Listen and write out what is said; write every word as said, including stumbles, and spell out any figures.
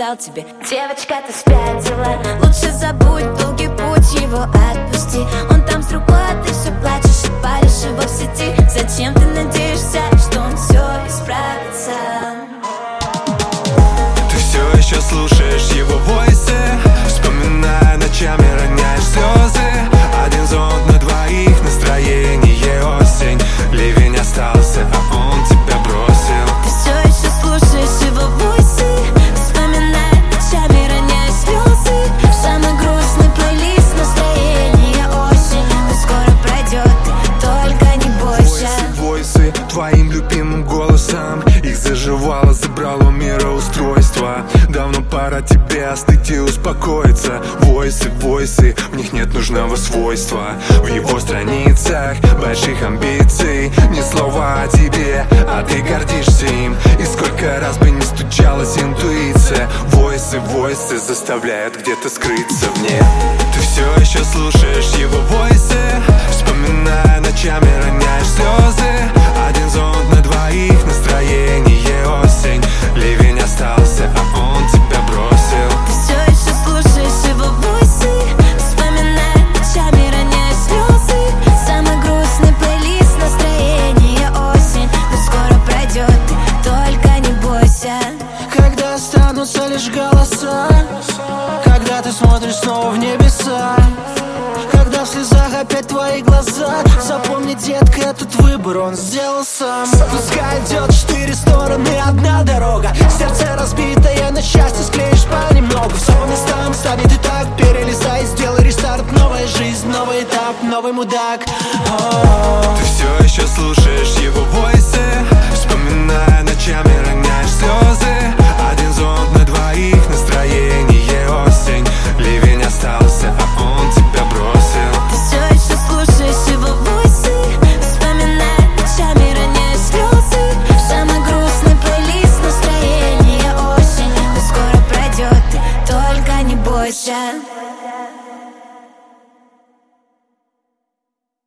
написал тебе: девочка, ты спятила, лучше забудь долгий путь, его отпусти. Он там с другой, а ты все плачешь и палишь его в сети. Зачем ты надеешься, что он все исправится? Ты все еще слушаешь его войсы, вспоминая ночами, роняешь слезы. Один зонт на двоих, настроение осень. Ливень остался, а он тебя бросил. Ты все еще слушаешь его войсы, вспоминая ночами, роняя слезы. Самый грустный плейлист, настроение осень. Но скоро пройдет, ты только не бойся. Войсы, войсы, твоим любимым голосом. Их заживало, забрало мироустройство. Давно пора тебе остыть и успокоиться. Войсы, войсы, в них нет нужного свойства. В его страницах больших амбиций ни слова о тебе, а ты гордишься им. И сколько раз бы не стучалась интуиция, войсы, войсы заставляют где-то скрыться вне. Ты все еще слушаешь его войсы, вспоминая ночами, роняешь слезы. Один зонт на двоих, настроение осень. Ливень остался, а он тебя бросил. Ты все еще слушаешь его войсы, вспоминая ночами, роняя слезы. Самый грустный плейлист, настроение осень. Но скоро пройдет, ты только не бойся. Когда останутся лишь голоса, когда ты смотришь снова в небеса, когда в слезах опять твои глаза, запомни, детка, этот выбор он сделал сам. Пускай идет четыре стороны, одна дорога. Сердце разбитое, на счастье склеишь понемногу. Все по местам станет и так, перелезай, сделай рестарт. Новая жизнь, новый этап, новый мудак. О-о-о. Ты все еще слушаешь его войсы, вспоминая ночами, роняешь слезы. Один зонт на двоих, настроение осень. Ливень остался, а он тебя бросил. Ты все еще слушаешь его войсы, вспоминая ночами, роняя слезы. Самый грустный плейлист, настроение осень. Но скоро пройдет, ты только не бойся.